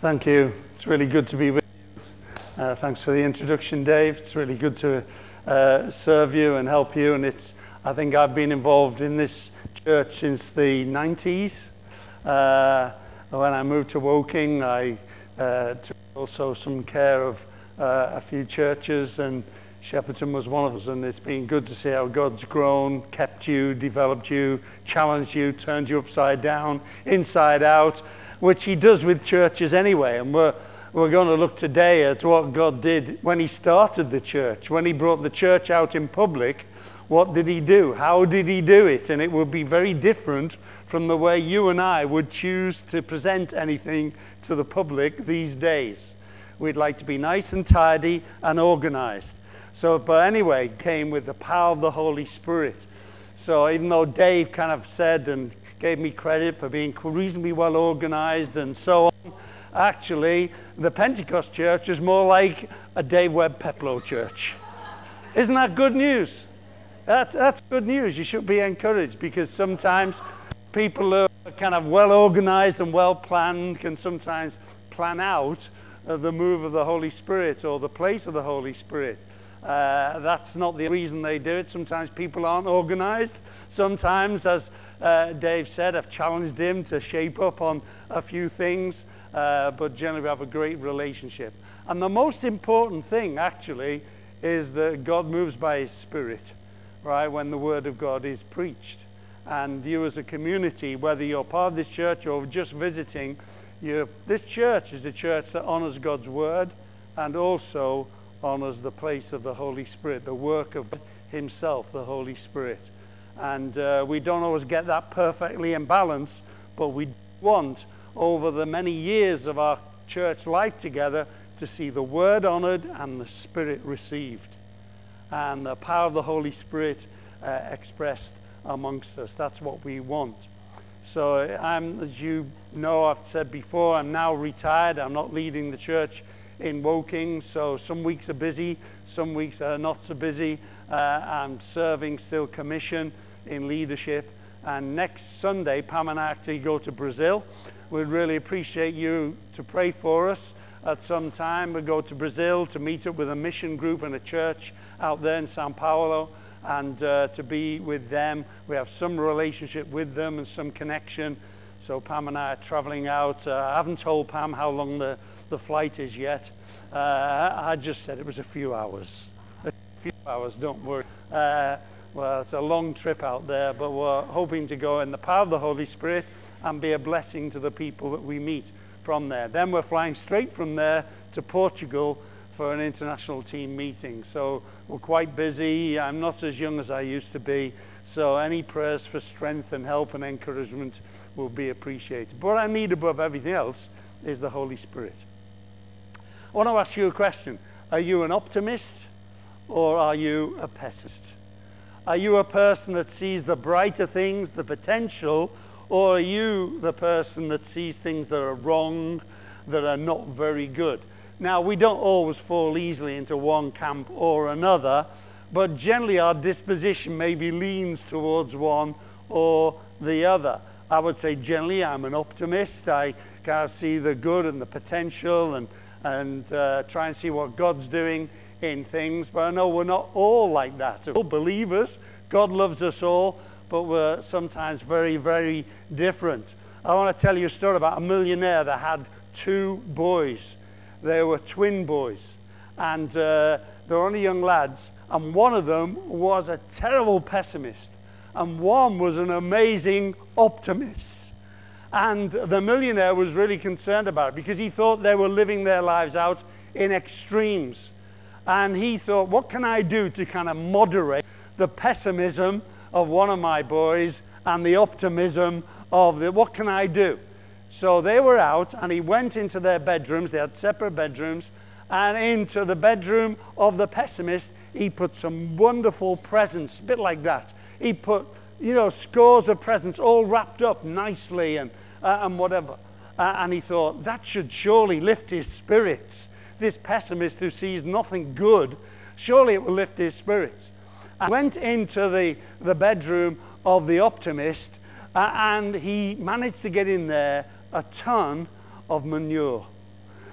Thank you. It's really good to be with you. Thanks for the introduction, Dave. It's really good to serve you and help you. And I think I've been involved in this church since the 90s. When I moved to Woking, I took also some care of a few churches, and Shepperton was one of us. And it's been good to see how God's grown, kept you, developed you, challenged you, turned you upside down, inside out, which he does with churches anyway. And we're going to look today at what God did when he started the church, when he brought the church out in public. What did he do? How did he do it? And it will be very different from the way you and I would choose to present anything to the public these days. We'd like to be nice and tidy and organized. But anyway, came with the power of the Holy Spirit. So even though Dave kind of said and gave me credit for being reasonably well organized and so on, actually, the Pentecost church is more like a Dave Webb Peplow church. Isn't that good news? That's good news. You should be encouraged, because sometimes people who are kind of well organized and well planned can sometimes plan out the move of the Holy Spirit or the place of the Holy Spirit. That's not the reason they do it. Sometimes people aren't organized. Sometimes, as Dave said, I've challenged him to shape up on a few things, but generally we have a great relationship. And the most important thing, actually, is that God moves by his Spirit, right, when the Word of God is preached. And you as a community, whether you're part of this church or just visiting, this church is a church that honors God's Word and also honors the place of the Holy Spirit, the work of himself, the Holy Spirit. And we don't always get that perfectly in balance, but we want, over the many years of our church life together, to see the Word honored and the Spirit received, and the power of the Holy Spirit expressed amongst us. That's what we want. So as you know, I've said before, I'm now retired. I'm not leading the church in Woking, so some weeks are busy, some weeks are not so busy. I'm serving still commission in leadership, and next Sunday Pam and I actually go to Brazil. We'd really appreciate you to pray for us at some time. We go to Brazil to meet up with a mission group and a church out there in Sao Paulo, and to be with them. We have some relationship with them and some connection. So Pam and I are traveling out. I haven't told Pam how long the flight is yet. I just said it was a few hours. A few hours, don't worry. Well, it's a long trip out there, but we're hoping to go in the power of the Holy Spirit and be a blessing to the people that we meet from there. Then we're flying straight from there to Portugal for an international team meeting. So we're quite busy. I'm not as young as I used to be, so any prayers for strength and help and encouragement will be appreciated. But what I need above everything else is the Holy Spirit. I want to ask you a question. Are you an optimist or are you a pessimist? Are you a person that sees the brighter things, the potential, or are you the person that sees things that are wrong, that are not very good? Now, we don't always fall easily into one camp or another, but generally our disposition maybe leans towards one or the other. I would say generally I'm an optimist. I kind of see the good and the potential and try and see what God's doing in things. But I know we're not all like that. We're all believers. God loves us all, but we're sometimes very, very different. I want to tell you a story about a millionaire that had two boys. They were twin boys, and they were only young lads, and one of them was a terrible pessimist, and one was an amazing optimist. And the millionaire was really concerned about it because he thought they were living their lives out in extremes. And he thought, what can I do to kind of moderate the pessimism of one of my boys and the optimism of what can I do? So they were out, and he went into their bedrooms. They had separate bedrooms. And into the bedroom of the pessimist, he put some wonderful presents, a bit like that. He put, scores of presents all wrapped up nicely and whatever. And he thought, that should surely lift his spirits. This pessimist who sees nothing good, surely it will lift his spirits. And went into the bedroom of the optimist, and he managed to get in there a ton of manure.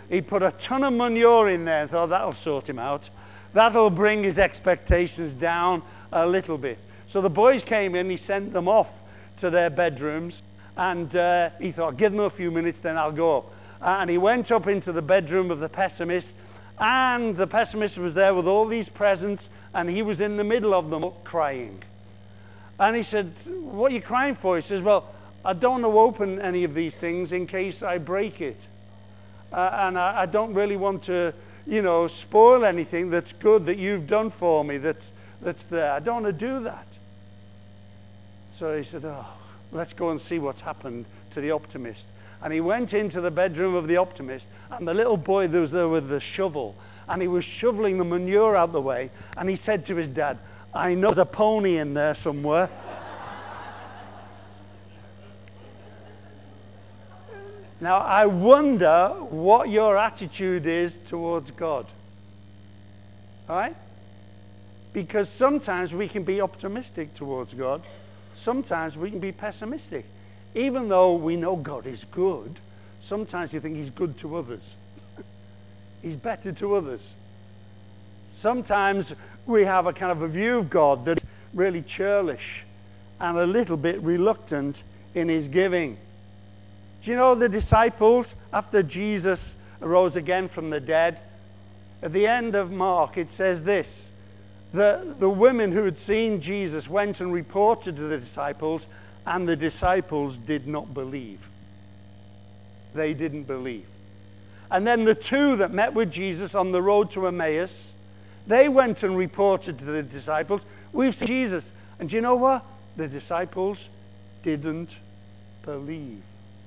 He put a ton of manure in there and thought that'll sort him out. That'll bring his expectations down a little bit. So the boys came in, he sent them off to their bedrooms, and he thought, give them a few minutes, then I'll go up. And he went up into the bedroom of the pessimist, and the pessimist was there with all these presents, and he was in the middle of them crying. And he said, what are you crying for? He says, well, I don't want to open any of these things in case I break it. And I don't really want to, spoil anything that's good that you've done for me that's there. I don't want to do that. So he said, let's go and see what's happened to the optimist. And he went into the bedroom of the optimist, and the little boy that was there with the shovel, and he was shoveling the manure out the way, and he said to his dad, I know there's a pony in there somewhere. Now, I wonder what your attitude is towards God. All right? Because sometimes we can be optimistic towards God. Sometimes we can be pessimistic. Even though we know God is good, sometimes you think he's good to others. He's better to others. Sometimes we have a kind of a view of God that's really churlish and a little bit reluctant in his giving. Do you know the disciples, after Jesus arose again from the dead, at the end of Mark it says this, the women who had seen Jesus went and reported to the disciples, and the disciples did not believe. They didn't believe. And then the two that met with Jesus on the road to Emmaus, they went and reported to the disciples, we've seen Jesus. And do you know what? The disciples didn't believe.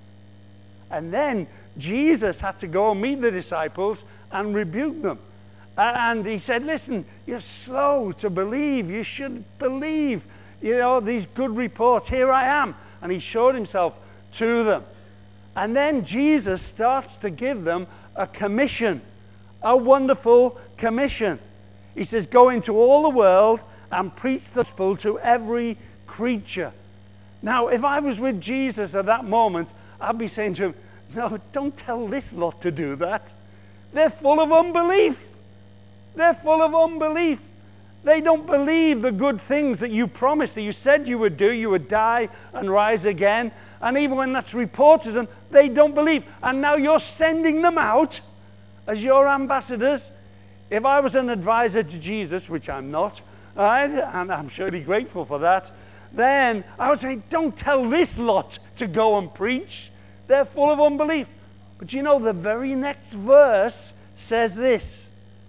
And then Jesus had to go and meet the disciples and rebuke them. And he said, listen, you're slow to believe. You should believe, these good reports. Here I am. And he showed himself to them. And then Jesus starts to give them a commission, a wonderful commission. He says, go into all the world and preach the gospel to every creature. Now, if I was with Jesus at that moment, I'd be saying to him, no, don't tell this lot to do that. They're full of unbelief. They're full of unbelief. They don't believe the good things that you promised, that you said you would do. You would die and rise again. And even when that's reported to them, they don't believe. And now you're sending them out as your ambassadors. If I was an advisor to Jesus, which I'm not, right, and I'm surely grateful for that, then I would say, don't tell this lot to go and preach. They're full of unbelief. But the very next verse says this.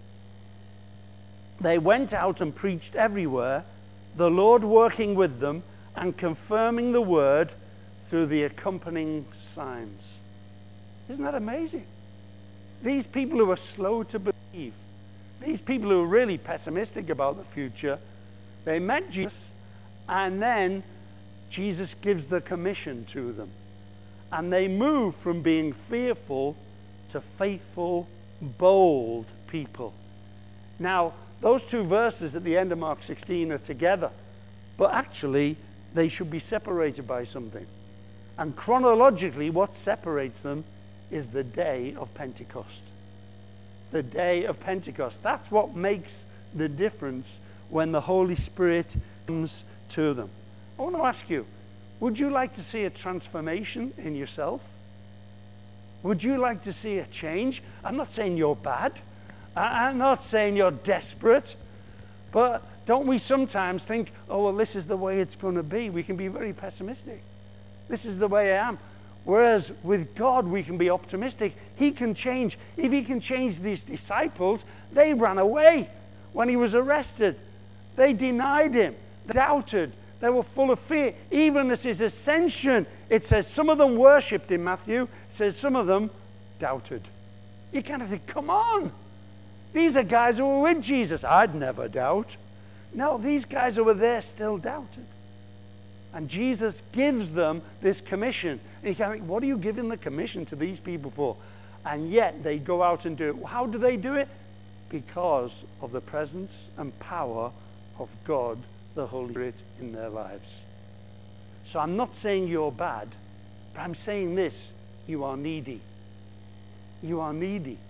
They went out and preached everywhere, the Lord working with them and confirming the word through the accompanying signs. Isn't that amazing? These people who are slow to believe, these people who are really pessimistic about the future, they met Jesus, and then Jesus gives the commission to them. And they move from being fearful to faithful, bold people. Now, those two verses at the end of Mark 16 are together, but actually they should be separated by something. And chronologically, what separates them is the day of Pentecost. The day of Pentecost. That's what makes the difference when the Holy Spirit comes to them. I want to ask you, would you like to see a transformation in yourself? Would you like to see a change? I'm not saying you're bad. I'm not saying you're desperate. But don't we sometimes think, oh, well, this is the way it's going to be? We can be very pessimistic. This is the way I am. Whereas with God, we can be optimistic. He can change. If he can change these disciples, they ran away when he was arrested. They denied him. They doubted. They were full of fear. Even as his ascension, it says some of them worshipped in Matthew. It says some of them doubted. You kind of think, come on. These are guys who were with Jesus. I'd never doubt. No, these guys who were there still doubted. And Jesus gives them this commission. And you kind of think, what are you giving the commission to these people for? And yet they go out and do it. How do they do it? Because of the presence and power of God, the Holy Spirit, in their lives. So I'm not saying you're bad, but I'm saying this: you are needy. You are needy.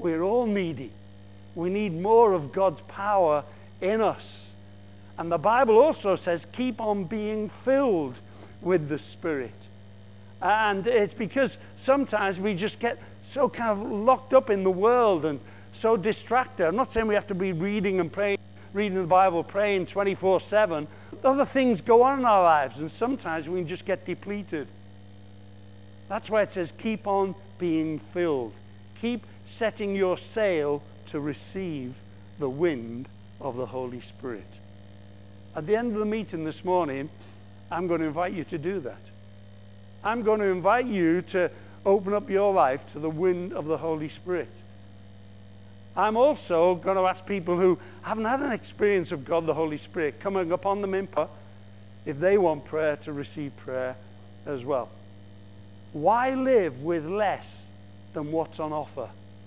We're all needy. We need more of God's power in us. And the Bible also says, keep on being filled with the Spirit. And it's because sometimes we just get so kind of locked up in the world and so distracted. I'm not saying we have to be reading and praying, reading the Bible, praying 24/7. Other things go on in our lives, and sometimes we can just get depleted. That's why it says, keep on being filled. Keep setting your sail to receive the wind of the Holy Spirit. At the end of the meeting this morning, I'm going to invite you to do that. I'm going to invite you to open up your life to the wind of the Holy Spirit. I'm also going to ask people who haven't had an experience of God the Holy Spirit coming upon them in prayer, if they want prayer, to receive prayer as well. Why live with less than what's on offer?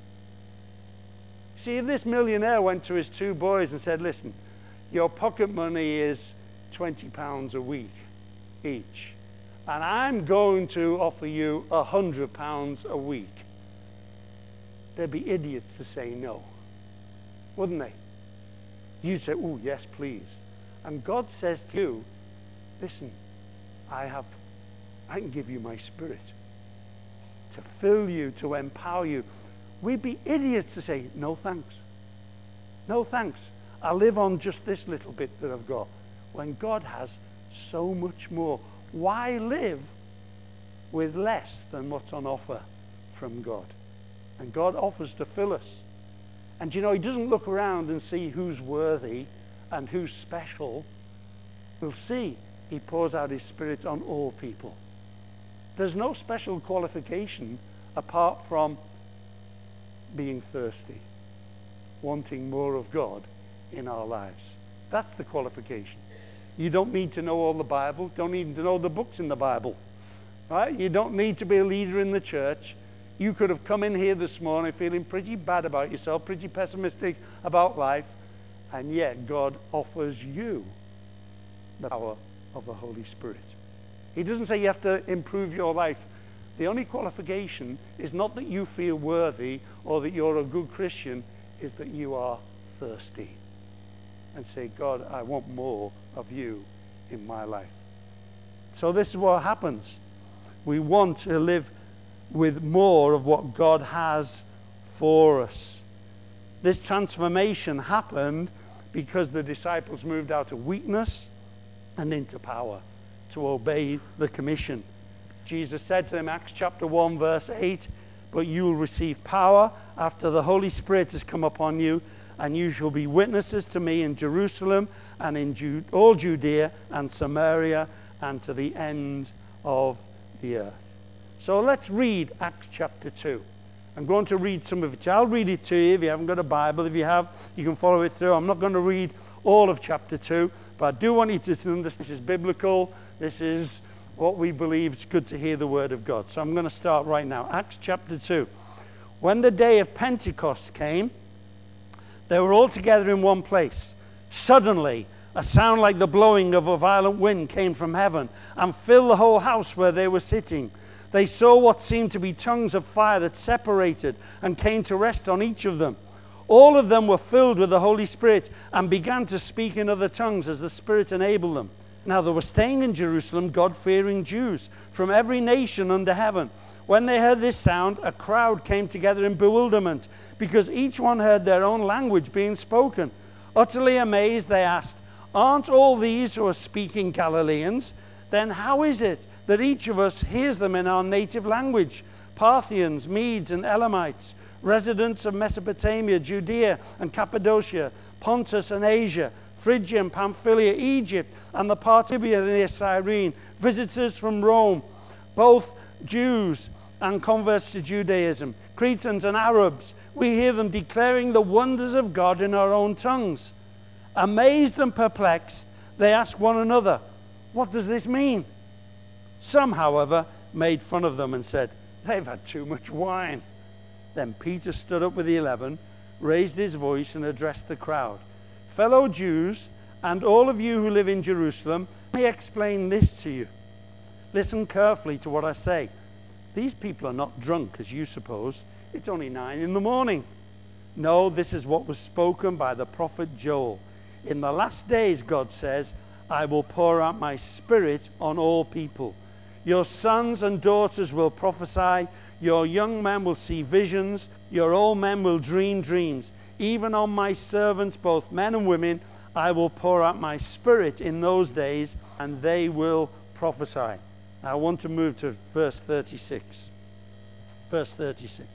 See, if this millionaire went to his two boys and said, listen, your pocket money is £20 a week each, and I'm going to offer you £100 a week, they'd be idiots to say no, wouldn't they? You'd say, oh, yes, please. And God says to you, listen, I can give you my Spirit to fill you, to empower you. We'd be idiots to say, no thanks. No thanks. I live on just this little bit that I've got, when God has so much more. Why live with less than what's on offer from God? And God offers to fill us. And you know, he doesn't look around and see who's worthy and who's special. We'll see he pours out his Spirit on all people. There's no special qualification apart from being thirsty, wanting more of God in our lives. That's the qualification. You don't need to know all the Bible, don't need to know the books in the Bible, right? You don't need to be a leader in the church. You could have come in here this morning feeling pretty bad about yourself, pretty pessimistic about life, and yet God offers you the power of the Holy Spirit. He doesn't say you have to improve your life. The only qualification is not that you feel worthy or that you're a good Christian, is that you are thirsty. And say, God, I want more of you in my life. So this is what happens. We want to live with more of what God has for us. This transformation happened because the disciples moved out of weakness and into power to obey the commission. Jesus said to them, Acts chapter 1, verse 8, but you will receive power after the Holy Spirit has come upon you, and you shall be witnesses to me in Jerusalem and in all Judea and Samaria and to the end of the earth. So let's read Acts chapter 2. I'm going to read some of it. I'll read it to you if you haven't got a Bible. If you have, you can follow it through. I'm not going to read all of chapter 2, but I do want you to understand this is biblical. This is what we believe. It's good to hear the word of God. So I'm going to start right now. Acts chapter 2. When the day of Pentecost came, they were all together in one place. Suddenly, a sound like the blowing of a violent wind came from heaven and filled the whole house where they were sitting. They saw what seemed to be tongues of fire that separated and came to rest on each of them. All of them were filled with the Holy Spirit and began to speak in other tongues as the Spirit enabled them. Now there were staying in Jerusalem God-fearing Jews from every nation under heaven. When they heard this sound, a crowd came together in bewilderment, because each one heard their own language being spoken. Utterly amazed, they asked, aren't all these who are speaking Galileans? Then how is it that each of us hears them in our native language? Parthians, Medes, and Elamites, residents of Mesopotamia, Judea and Cappadocia, Pontus and Asia, Phrygia and Pamphylia, Egypt, and the part of Libya near Cyrene, visitors from Rome, both Jews and converts to Judaism, Cretans and Arabs. We hear them declaring the wonders of God in our own tongues. Amazed and perplexed, they ask one another, what does this mean? Some, however, made fun of them and said, they've had too much wine. Then Peter stood up with the 11, raised his voice and addressed the crowd. Fellow Jews, and all of you who live in Jerusalem, let me explain this to you. Listen carefully to what I say. These people are not drunk, as you suppose. It's only 9 in the morning. No, this is what was spoken by the prophet Joel. In the last days, God says, I will pour out my spirit on all people. Your sons and daughters will prophesy. Your young men will see visions. Your old men will dream dreams. Even on my servants, both men and women, I will pour out my spirit in those days, and they will prophesy. Now, I want to move to verse 36. Verse 36.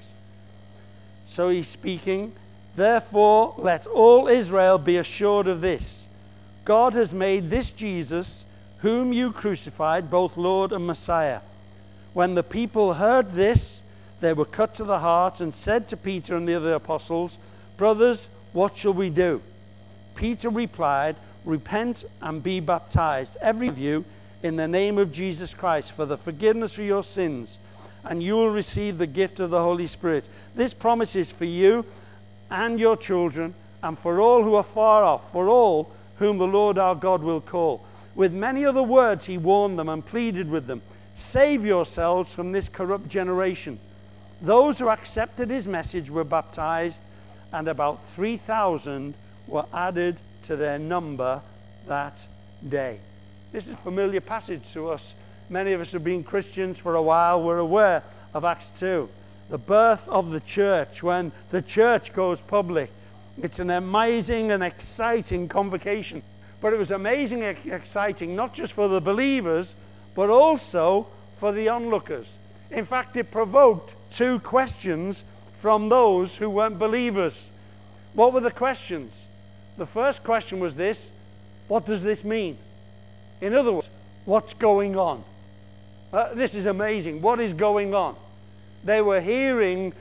So he's speaking, therefore let all Israel be assured of this. God has made this Jesus, whom you crucified, both Lord and Messiah. When the people heard this, they were cut to the heart and said to Peter and the other apostles, brothers, what shall we do? Peter replied, repent and be baptized, every of you, in the name of Jesus Christ, for the forgiveness of your sins, and you will receive the gift of the Holy Spirit. This promise is for you and your children, and for all who are far off, for all whom the Lord our God will call. With many other words he warned them and pleaded with them, save yourselves from this corrupt generation. Those who accepted his message were baptized, and about 3,000 were added to their number that day. This is a familiar passage to us. Many of us have been Christians for a while. We're aware of Acts 2, the birth of the church, when the church goes public. It's an amazing and exciting convocation. But it was amazing and exciting, not just for the believers, but also for the onlookers. In fact, it provoked 2 questions from those who weren't believers. What were the questions? The first question was this: what does this mean? In other words, what's going on? This is amazing. What is going on? They were hearing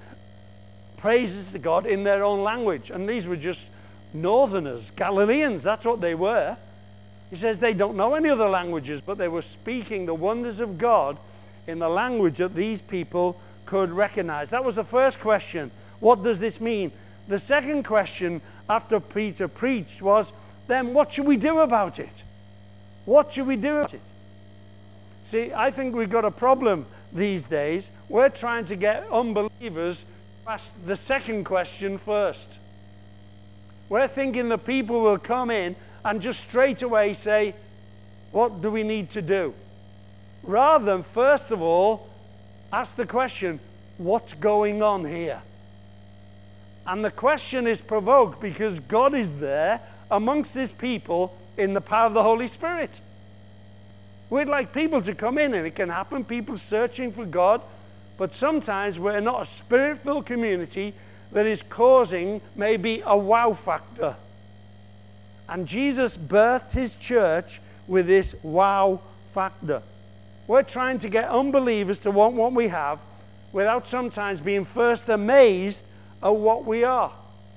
praises to God in their own language. And these were just northerners, Galileans. That's what they were. He says they don't know any other languages, but they were speaking the wonders of God in the language that these people could recognize. That was the first question. What does this mean? The second question after Peter preached was, then what should we do about it? What should we do about it? See, I think we've got a problem these days. We're trying to get unbelievers to ask the second question first. We're thinking the people will come in and just straight away say, what do we need to do? Rather than, first of all, ask the question, what's going on here? And the question is provoked because God is there amongst his people in the power of the Holy Spirit. We'd like people to come in, and it can happen, people searching for God, but sometimes we're not a spirit-filled community that is causing maybe a wow factor. And Jesus birthed his church with this wow factor. We're trying to get unbelievers to want what we have without sometimes being first amazed at what we are.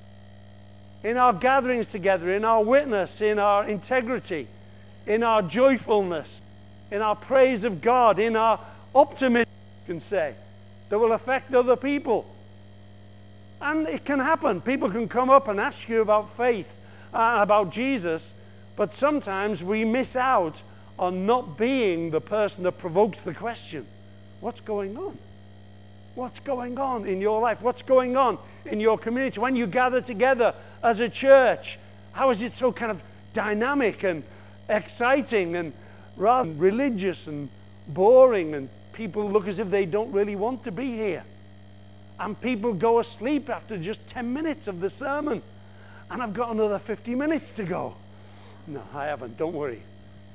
In our gatherings together, in our witness, in our integrity, in our joyfulness, in our praise of God, in our optimism, you can say, that will affect other people. And it can happen. People can come up and ask you about faith, about Jesus, but sometimes we miss out on not being the person that provokes the question. What's going on? What's going on in your life? What's going on in your community? When you gather together as a church, how is it so kind of dynamic and exciting and rather than religious and boring, and people look as if they don't really want to be here? And people go asleep after just 10 minutes of the sermon. And I've got another 50 minutes to go. No, I haven't. Don't worry.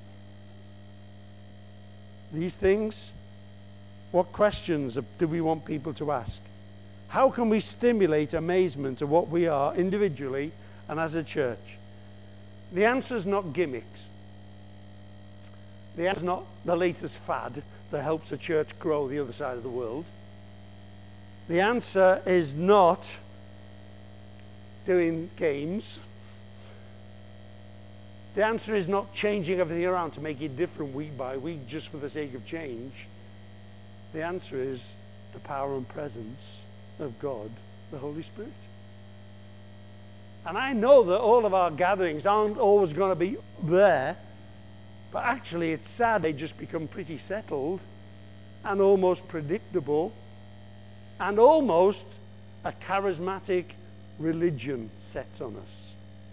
These things, what questions do we want people to ask? How can we stimulate amazement at what we are individually and as a church? The answer is not gimmicks. The answer is not the latest fad that helps a church grow the other side of the world. The answer is not doing games. The answer is not changing everything around to make it different week by week just for the sake of change. The answer is the power and presence of God, the Holy Spirit. And I know that all of our gatherings aren't always going to be there, but actually it's sad they just become pretty settled and almost predictable and almost a charismatic religion sets on us.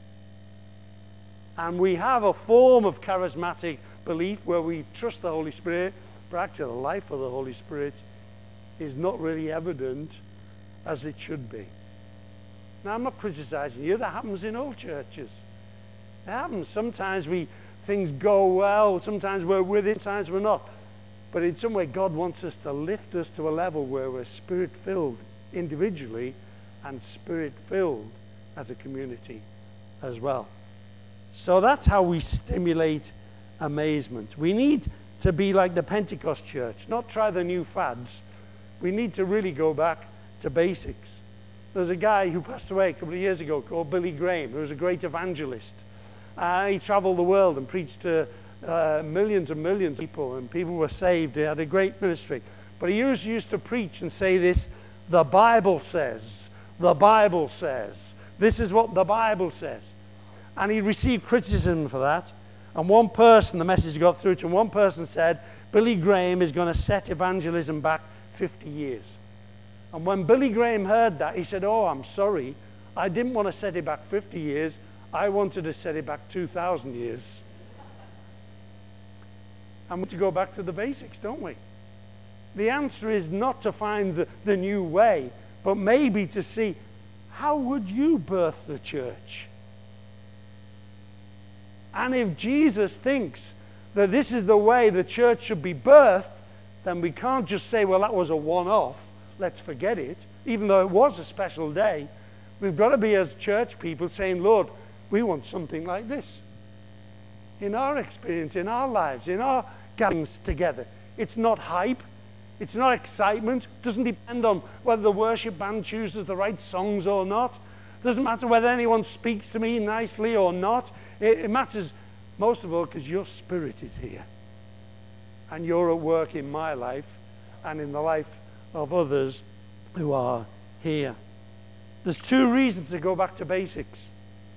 And we have a form of charismatic belief where we trust the Holy Spirit, but actually the life of the Holy Spirit is not really evident as it should be. Now, I'm not criticizing you. That happens in all churches. It happens. Sometimes things go well. Sometimes we're with it. Sometimes we're not. But in some way, God wants us to lift us to a level where we're Spirit-filled individually and Spirit-filled as a community as well. So that's how we stimulate amazement. We need to be like the Pentecost church, not try the new fads. We need to really go back to basics. There's a guy who passed away a couple of years ago called Billy Graham, who was a great evangelist. He traveled the world and preached to millions and millions of people, and people were saved. He had a great ministry. But he used to preach and say this: the Bible says, the Bible says. This is what the Bible says. And he received criticism for that. And one person, the message got through to him, one person said, Billy Graham is going to set evangelism back 50 years. And when Billy Graham heard that, he said, oh, I'm sorry. I didn't want to set it back 50 years. I wanted to set it back 2,000 years. And we need to go back to the basics, don't we? The answer is not to find the new way, but maybe to see, how would you birth the church? And if Jesus thinks that this is the way the church should be birthed, then we can't just say, well, that was a one-off. Let's forget it. Even though it was a special day, we've got to be, as church people, saying, Lord, we want something like this. In our experience, in our lives, in our gatherings together. It's not hype. It's not excitement. It doesn't depend on whether the worship band chooses the right songs or not. It doesn't matter whether anyone speaks to me nicely or not. It matters most of all because your spirit is here. And you're at work in my life and in the life of others who are here. There's two reasons to go back to basics.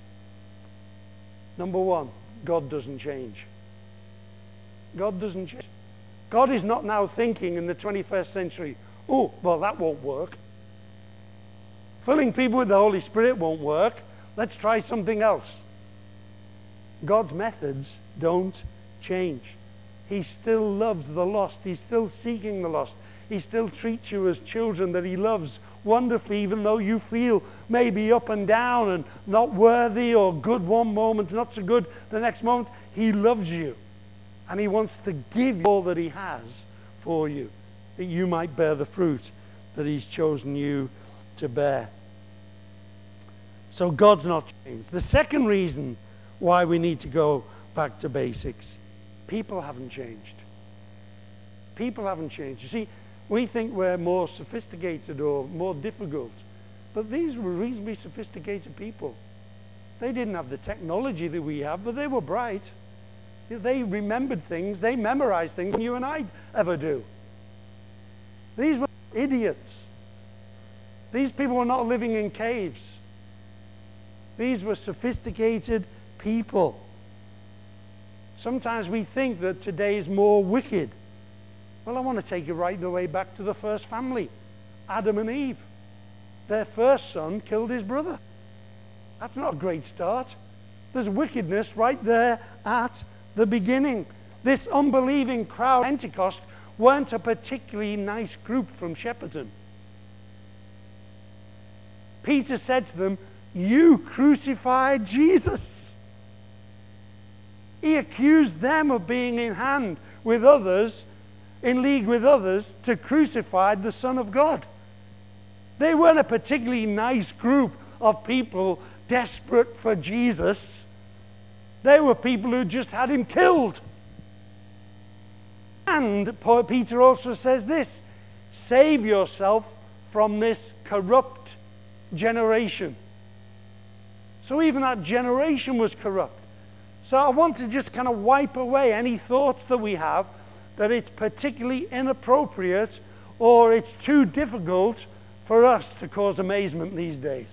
Number one, God doesn't change. God doesn't change. God is not now thinking in the 21st century, oh, well, that won't work. Filling people with the Holy Spirit won't work. Let's try something else. God's methods don't change. He still loves the lost. He's still seeking the lost. He still treats you as children that he loves wonderfully, even though you feel maybe up and down and not worthy or good one moment, not so good the next moment. He loves you. And he wants to give you all that he has for you, that you might bear the fruit that he's chosen you to bear. So God's not changed. The second reason why we need to go back to basics, people haven't changed. People haven't changed. You see, we think we're more sophisticated or more difficult, but these were reasonably sophisticated people. They didn't have the technology that we have, but they were bright. They remembered things. They memorized things than you and I ever do. These were idiots. These people were not living in caves. These were sophisticated people. Sometimes we think that today is more wicked. Well, I want to take you right the way back to the first family, Adam and Eve. Their first son killed his brother. That's not a great start. There's wickedness right there at the beginning. This unbelieving crowd at Pentecost weren't a particularly nice group from Shepperton. Peter said to them, "You crucified Jesus." He accused them of being in hand with others, in league with others, to crucify the Son of God. They weren't a particularly nice group of people desperate for Jesus. They were people who just had him killed. And Peter also says this, save yourself from this corrupt generation. So even that generation was corrupt. So I want to just kind of wipe away any thoughts that we have that it's particularly inappropriate or it's too difficult for us to cause amazement these days.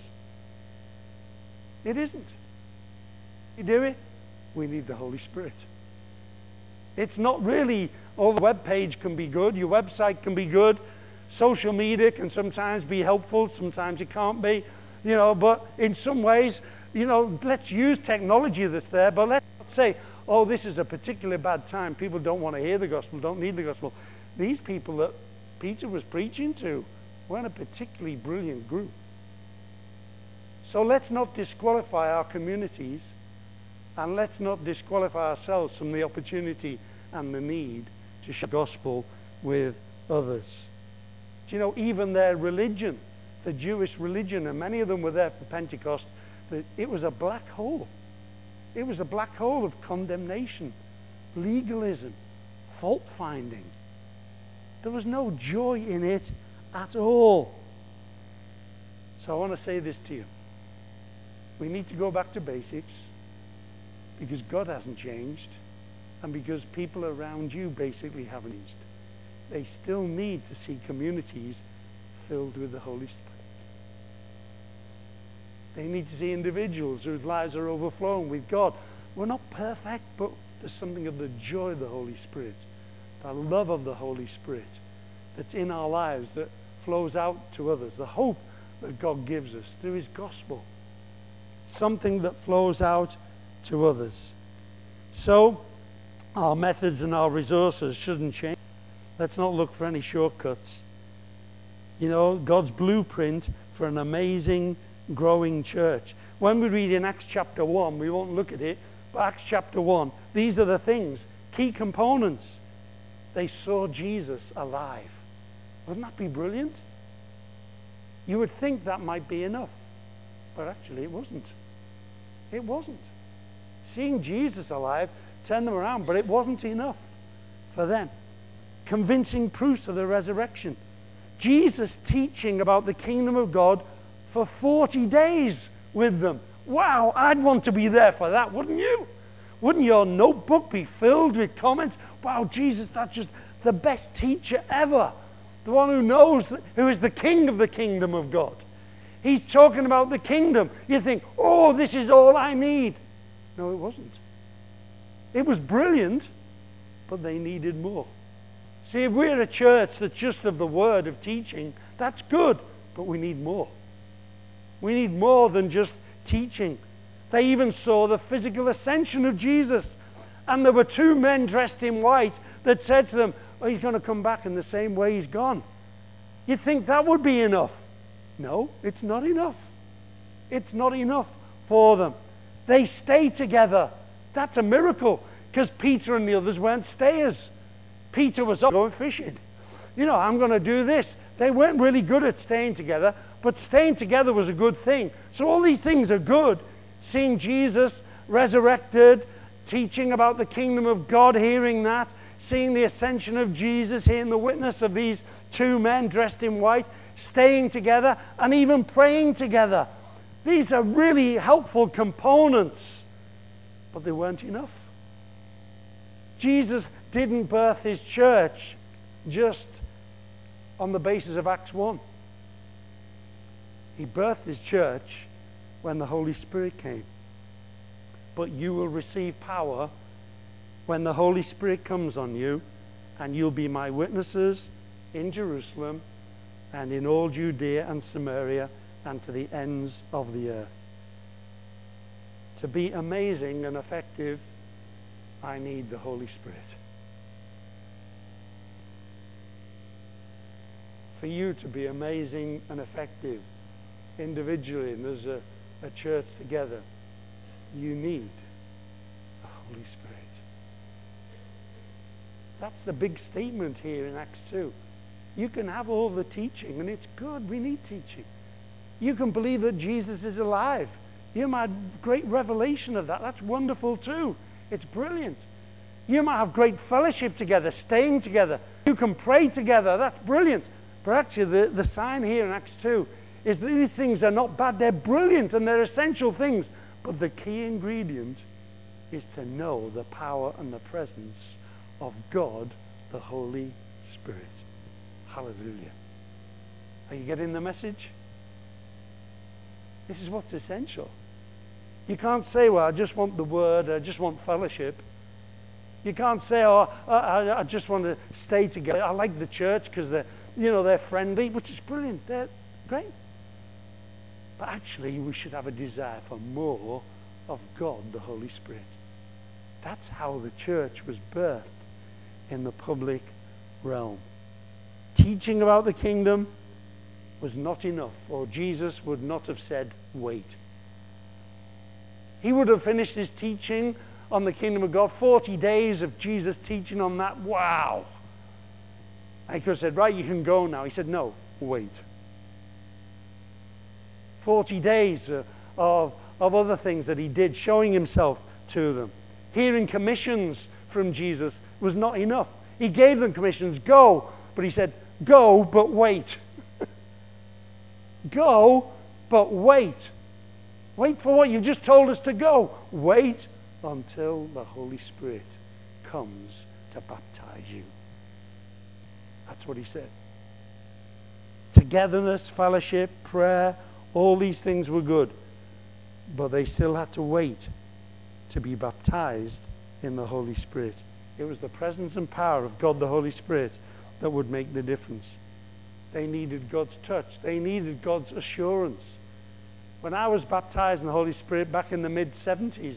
It isn't. You do it, we need the Holy Spirit. It's not really, the web page can be good, your website can be good, social media can sometimes be helpful, sometimes it can't be. but in some ways, let's use technology that's there, but let's not say, oh, this is a particularly bad time. People don't want to hear the gospel, don't need the gospel. These people that Peter was preaching to weren't a particularly brilliant group. So let's not disqualify our communities, and let's not disqualify ourselves from the opportunity and the need to share the gospel with others. Do you know, even their religion, the Jewish religion, and many of them were there for Pentecost, it was a black hole. It was a black hole of condemnation, legalism, fault-finding. There was no joy in it at all. So I want to say this to you. We need to go back to basics because God hasn't changed and because people around you basically haven't changed. They still need to see communities filled with the Holy Spirit. They need to see individuals whose lives are overflowing with God. We're not perfect, but there's something of the joy of the Holy Spirit, the love of the Holy Spirit that's in our lives that flows out to others, the hope that God gives us through his gospel. Something that flows out to others. So, our methods and our resources shouldn't change. Let's not look for any shortcuts. God's blueprint for an amazing, growing church. When we read in Acts chapter 1, we won't look at it, but Acts chapter 1, these are the things, key components. They saw Jesus alive. Wouldn't that be brilliant? You would think that might be enough. But actually it wasn't. It wasn't. Seeing Jesus alive turned them around, but it wasn't enough for them. Convincing proofs of the resurrection. Jesus teaching about the kingdom of God for 40 days with them. Wow, I'd want to be there for that, wouldn't you? Wouldn't your notebook be filled with comments? Wow, Jesus, that's just the best teacher ever. The one who knows, who is the king of the kingdom of God. He's talking about the kingdom. You think, oh, this is all I need. No, it wasn't. It was brilliant, but they needed more. See, if we're a church that's just of the word of teaching, that's good, but we need more. We need more than just teaching. They even saw the physical ascension of Jesus. And there were two men dressed in white that said to them, oh, he's going to come back in the same way he's gone. You'd think that would be enough. No, it's not enough. It's not enough for them. They stay together. That's a miracle, because Peter and the others weren't stayers. Peter was going fishing. I'm going to do this. They weren't really good at staying together, but staying together was a good thing. So all these things are good. Seeing Jesus resurrected, teaching about the kingdom of God, hearing that, seeing the ascension of Jesus, hearing the witness of these two men dressed in white, staying together, and even praying together. These are really helpful components, but they weren't enough. Jesus didn't birth his church just on the basis of Acts 1. He birthed his church when the Holy Spirit came. But you will receive power when the Holy Spirit comes on you, and you'll be my witnesses in Jerusalem and in all Judea and Samaria and to the ends of the earth. To be amazing and effective, I need the Holy Spirit. For you to be amazing and effective individually and as a church together, you need the Holy Spirit. That's the big statement here in Acts 2. You can have all the teaching, and it's good. We need teaching. You can believe that Jesus is alive. You might have great revelation of that. That's wonderful too. It's brilliant. You might have great fellowship together, staying together. You can pray together. That's brilliant. But actually, the sign here in Acts 2 is that these things are not bad. They're brilliant and they're essential things. But the key ingredient is to know the power and the presence of God, the Holy Spirit. Hallelujah. Are you getting the message? This is what's essential. You can't say, well, I just want the word, I just want fellowship. You can't say, oh, I just want to stay together. I like the church because they're friendly, which is brilliant. They're great. But actually, we should have a desire for more of God, the Holy Spirit. That's how the church was birthed in the public realm. Teaching about the kingdom was not enough, or Jesus would not have said, wait. He would have finished his teaching on the kingdom of God, 40 days of Jesus teaching on that. Wow. I could have said, right, you can go now. He said, no, wait. 40 days of other things that he did, showing himself to them. Hearing commissions from Jesus was not enough. He gave them commissions, go, but he said, go, but wait. Go, but wait. Wait for what you've just told us to go. Wait until the Holy Spirit comes to baptize you. That's what he said. Togetherness, fellowship, prayer, all these things were good. But they still had to wait to be baptized in the Holy Spirit. It was the presence and power of God the Holy Spirit that would make the difference. They needed God's touch. They needed God's assurance. When I was baptized in the Holy Spirit back in the mid-70s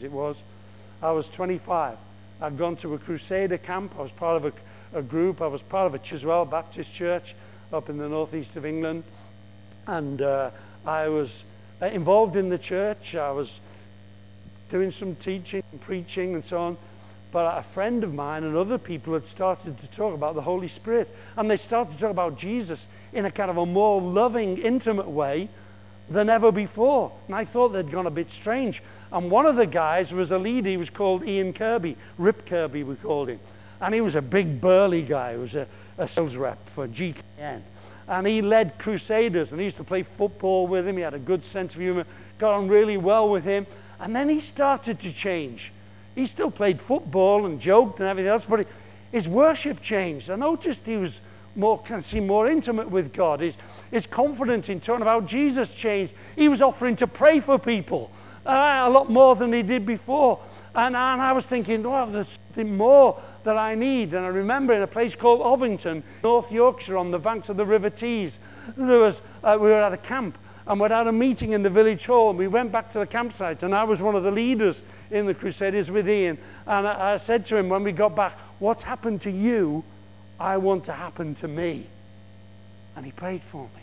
I was 25. I'd gone to a Crusader camp. I was part of a group. I was part of a Chiswell Baptist church up in the northeast of England. And I was involved in the church. I was doing some teaching and preaching and so on. But a friend of mine and other people had started to talk about the Holy Spirit. And they started to talk about Jesus in a kind of a more loving, intimate way than ever before. And I thought they'd gone a bit strange. And one of the guys was a leader. He was called Ian Kirby. Rip Kirby, we called him. And he was a big, burly guy. He was a sales rep for GKN. And he led Crusaders. And he used to play football with him. He had a good sense of humor. Got on really well with him. And then he started to change. He still played football and joked and everything else, but his worship changed. I noticed he was more intimate with God. His confidence in talking about Jesus changed. He was offering to pray for people a lot more than he did before. And I was thinking, well, there's something more that I need. And I remember in a place called Ovington, North Yorkshire, on the banks of the River Tees, we were at a camp. And we'd had a meeting in the village hall, and we went back to the campsite, and I was one of the leaders in the Crusaders with Ian. And I said to him when we got back, what's happened to you, I want to happen to me. And he prayed for me.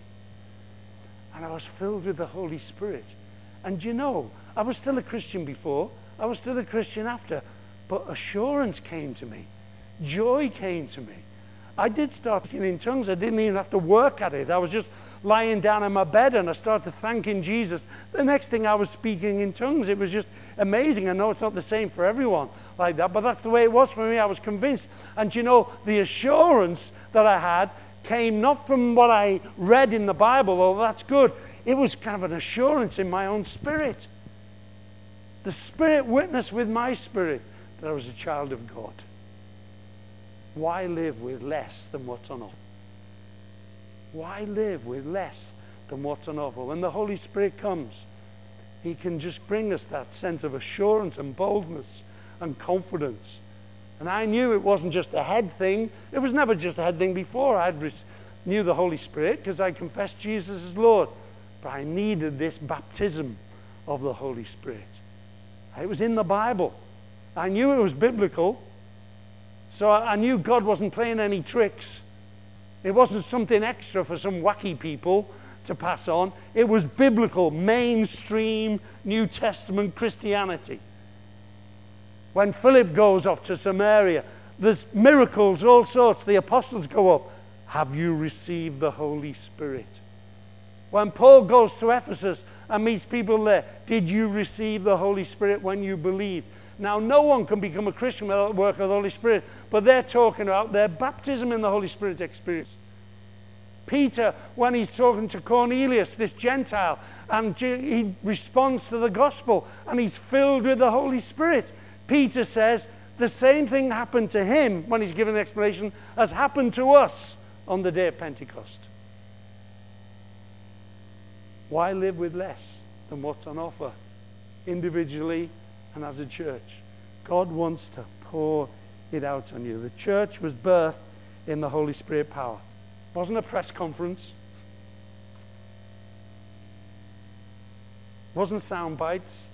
And I was filled with the Holy Spirit. And you know, I was still a Christian before, I was still a Christian after, but assurance came to me. Joy came to me. I did start speaking in tongues. I didn't even have to work at it. I was just lying down in my bed and I started thanking Jesus. The next thing I was speaking in tongues. It was just amazing. I know it's not the same for everyone like that, but that's the way it was for me. I was convinced. And you know, the assurance that I had came not from what I read in the Bible, although that's good. It was kind of an assurance in my own spirit. The Spirit witnessed with my spirit that I was a child of God. Why live with less than what's on offer? Why live with less than what's on offer? When the Holy Spirit comes, he can just bring us that sense of assurance and boldness and confidence. And I knew it wasn't just a head thing. It was never just a head thing before. I knew the Holy Spirit because I confessed Jesus as Lord. But I needed this baptism of the Holy Spirit. It was in the Bible. I knew it was biblical. So I knew God wasn't playing any tricks. It wasn't something extra for some wacky people to pass on. It was biblical, mainstream New Testament Christianity. When Philip goes off to Samaria, there's miracles, all sorts. The apostles go up. Have you received the Holy Spirit? When Paul goes to Ephesus and meets people there, did you receive the Holy Spirit when you believed? Now, no one can become a Christian without the work of the Holy Spirit, but they're talking about their baptism in the Holy Spirit experience. Peter, when he's talking to Cornelius, this Gentile, and he responds to the gospel, and he's filled with the Holy Spirit. Peter says the same thing happened to him when he's given an explanation as happened to us on the day of Pentecost. Why live with less than what's on offer, individually and as a church? God wants to pour it out on you. The church was birthed in the Holy Spirit power. It wasn't a press conference. Wasn't sound bites.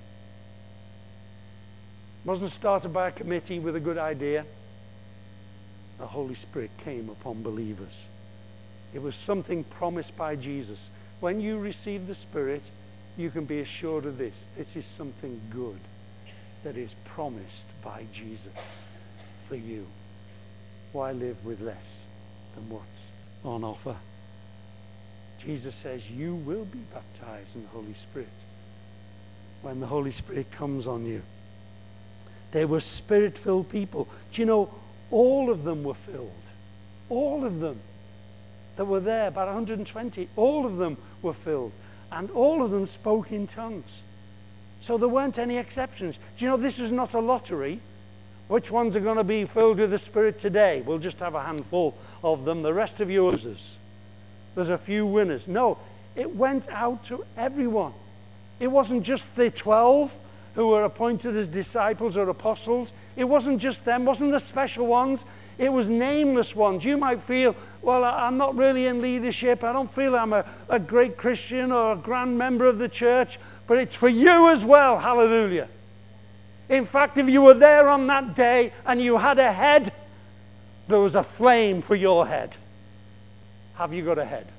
Wasn't started by a committee with a good idea. The Holy Spirit came upon believers. It was something promised by Jesus. When you receive the Spirit, you can be assured of this. This is something good that is promised by Jesus for you. Why live with less than what's on offer? Jesus says you will be baptized in the Holy Spirit when the Holy Spirit comes on you. They were Spirit-filled people. Do you know, all of them were filled. All of them that were there, about 120, all of them were filled. And all of them spoke in tongues. So there weren't any exceptions. Do you know, this is not a lottery. Which ones are going to be filled with the Spirit today? We'll just have a handful of them. The rest of you are losers. There's a few winners. No, it went out to everyone. It wasn't just the 12 who were appointed as disciples or apostles. It wasn't just them, wasn't the special ones. It was nameless ones. You might feel, well, I'm not really in leadership. I don't feel I'm a great Christian or a grand member of the church. But it's for you as well. Hallelujah. In fact, if you were there on that day and you had a head, there was a flame for your head. Have you got a head?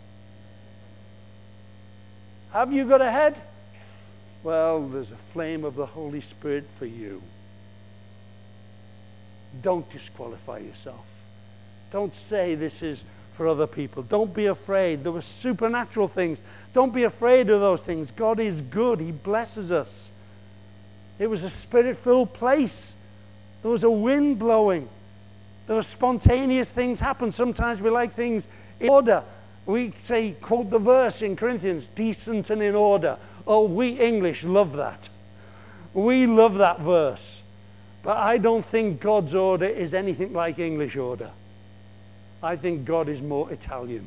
Have you got a head? Well, there's a flame of the Holy Spirit for you. Don't disqualify yourself. Don't say this is for other people. Don't be afraid. There were supernatural things. Don't be afraid of those things. God is good. He blesses us. It was a Spirit-filled place. There was a wind blowing. There were spontaneous things happen. Sometimes we like things in order. We say, quote the verse in Corinthians, decent and in order. Oh, we English love that. We love that verse. But I don't think God's order is anything like English order. I think God is more Italian.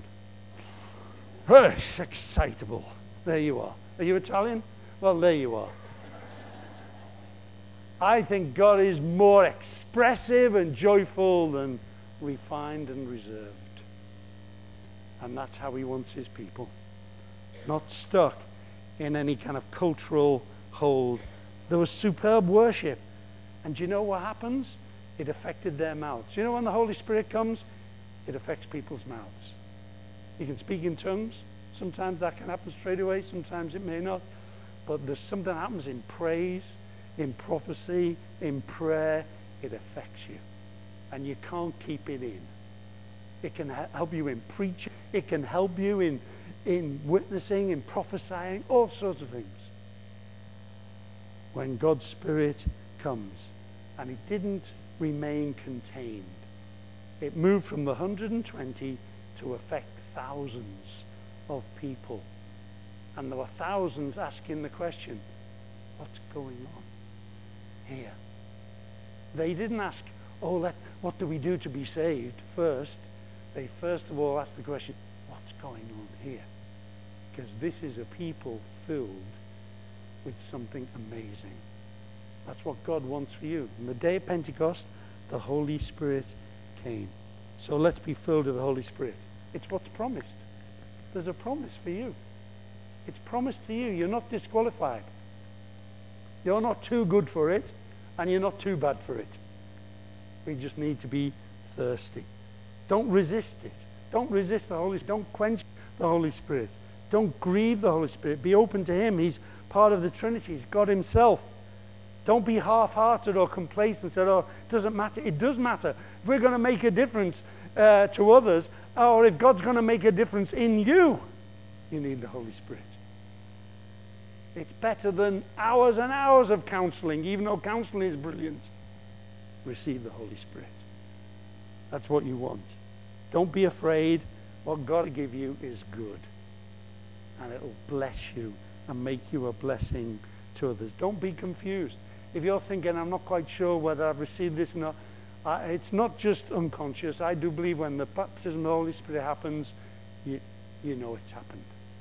Excitable. There you are. Are you Italian? Well, there you are. I think God is more expressive and joyful than refined and reserved. And that's how he wants his people. Not stuck in any kind of cultural hold. There was superb worship. And do you know what happens? It affected their mouths. You know when the Holy Spirit comes, it affects people's mouths. You can speak in tongues. Sometimes that can happen straight away. Sometimes it may not. But there's something that happens in praise, in prophecy, in prayer. It affects you. And you can't keep it in. It can help you in preaching. It can help you in witnessing, in prophesying, all sorts of things. When God's Spirit comes, and it didn't remain contained. It moved from the 120 to affect thousands of people. And there were thousands asking the question, what's going on here? They didn't ask, what do we do to be saved first? They first of all asked the question, what's going on here? Because this is a people filled with something amazing. That's what God wants for you. On the day of Pentecost, the Holy Spirit came. So let's be filled with the Holy Spirit. It's what's promised. There's a promise for you. It's promised to you. You're not disqualified. You're not too good for it, and you're not too bad for it. We just need to be thirsty. Don't resist it. Don't resist the Holy Spirit. Don't quench the Holy Spirit. Don't grieve the Holy Spirit. Be open to him. He's part of the Trinity. He's God himself. Don't be half-hearted or complacent and say, it doesn't matter. It does matter. If we're going to make a difference to others, or if God's going to make a difference in you, you need the Holy Spirit. It's better than hours and hours of counseling, even though counseling is brilliant. Receive the Holy Spirit. That's what you want. Don't be afraid. What God will give you is good. And it will bless you and make you a blessing to others. Don't be confused. If you're thinking, I'm not quite sure whether I've received this or not, it's not just unconscious. I do believe when the baptism of the Holy Spirit happens, you know it's happened.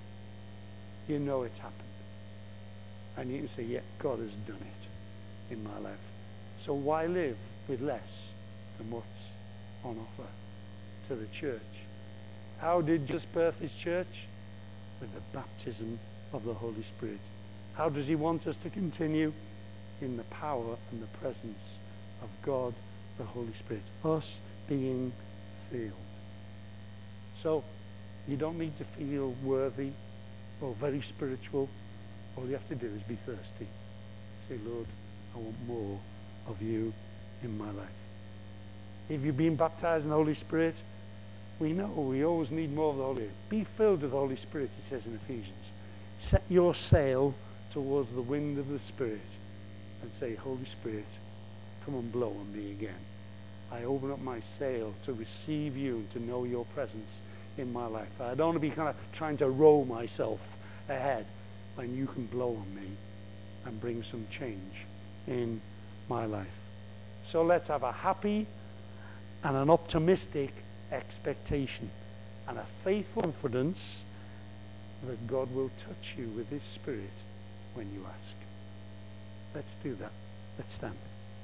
You know it's happened. And you can say, yeah, God has done it in my life. So why live with less than what's on offer to the church? How did Jesus birth his church? With the baptism of the Holy Spirit. How does he want us to continue? In the power and the presence of God, the Holy Spirit. Us being filled. So, you don't need to feel worthy or very spiritual. All you have to do is be thirsty. Say, Lord, I want more of you in my life. If you've been baptized in the Holy Spirit, we know we always need more of the Holy Spirit. Be filled with the Holy Spirit, it says in Ephesians. Set your sail towards the wind of the Spirit and say, Holy Spirit, come and blow on me again. I open up my sail to receive you and to know your presence in my life. I don't want to be kind of trying to row myself ahead when you can blow on me and bring some change in my life. So let's have a happy and an optimistic expectation and a faithful confidence that God will touch you with his Spirit when you ask. Let's do that. Let's stand.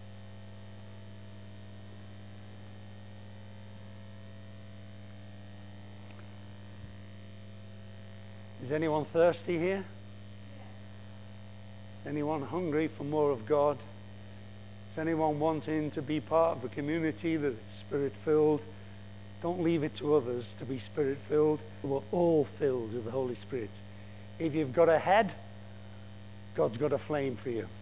Is anyone thirsty here? Yes. Is anyone hungry for more of God? Is anyone wanting to be part of a community that is Spirit-filled? Don't leave it to others to be Spirit-filled. We're all filled with the Holy Spirit. If you've got a head, God's got a flame for you.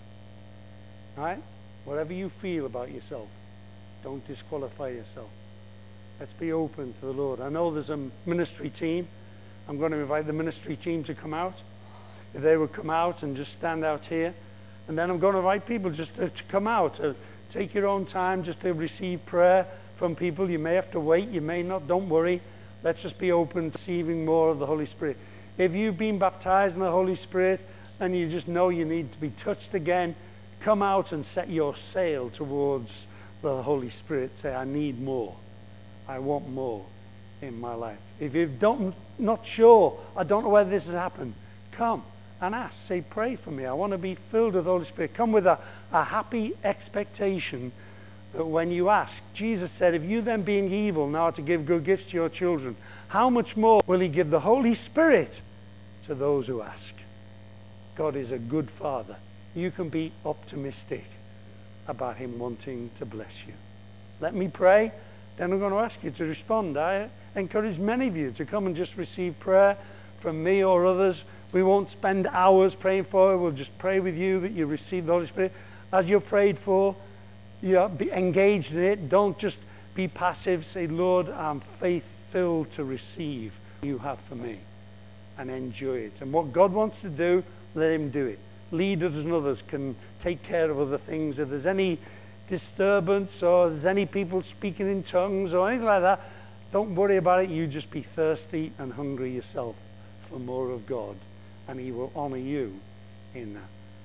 Right? Whatever you feel about yourself, don't disqualify yourself. Let's be open to the Lord. I know there's a ministry team. I'm going to invite the ministry team to come out. If they would come out and just stand out here. And then I'm going to invite people just to come out. Take your own time just to receive prayer from people. You may have to wait. You may not. Don't worry. Let's just be open to receiving more of the Holy Spirit. If you've been baptized in the Holy Spirit and you just know you need to be touched again, come out and set your sail towards the Holy Spirit. Say, I need more. I want more in my life. If you're not sure, I don't know whether this has happened, come and ask. Say, pray for me. I want to be filled with the Holy Spirit. Come with a happy expectation that when you ask, Jesus said, if you then being evil know how to give good gifts to your children, how much more will he give the Holy Spirit to those who ask? God is a good Father. You can be optimistic about him wanting to bless you. Let me pray, then I'm going to ask you to respond. I encourage many of you to come and just receive prayer from me or others. We won't spend hours praying for it. We'll just pray with you that you receive the Holy Spirit. As you're prayed for, be engaged in it. Don't just be passive. Say, Lord, I'm faith-filled to receive what you have for me, and enjoy it. And what God wants to do, let him do it. Leaders and others can take care of other things. If there's any disturbance or there's any people speaking in tongues or anything like that, don't worry about it. You just be thirsty and hungry yourself for more of God, and he will honor you in that.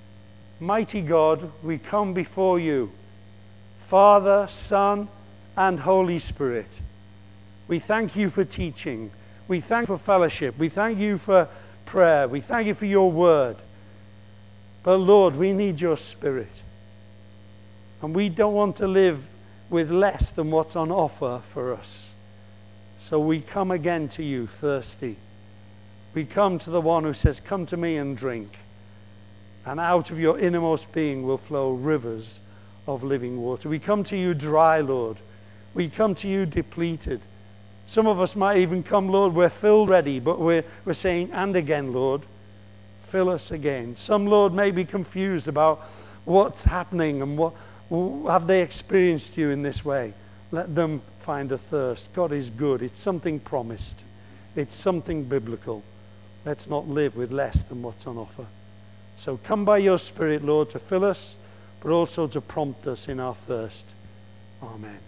Mighty God, we come before you, Father, Son, and Holy Spirit. We thank you for teaching. We thank you for fellowship. We thank you for prayer. We thank you for your word. But Lord, we need your Spirit. And we don't want to live with less than what's on offer for us. So we come again to you thirsty. We come to the one who says, come to me and drink. And out of your innermost being will flow rivers of living water. We come to you dry, Lord. We come to you depleted. Some of us might even come, Lord, we're filled ready, but we're saying, and again, Lord, fill us again. Some, Lord, may be confused about what's happening and what have they experienced you in this way. Let them find a thirst. God is good. It's something promised. It's something biblical. Let's not live with less than what's on offer. So come by your Spirit, Lord, to fill us, but also to prompt us in our thirst. Amen.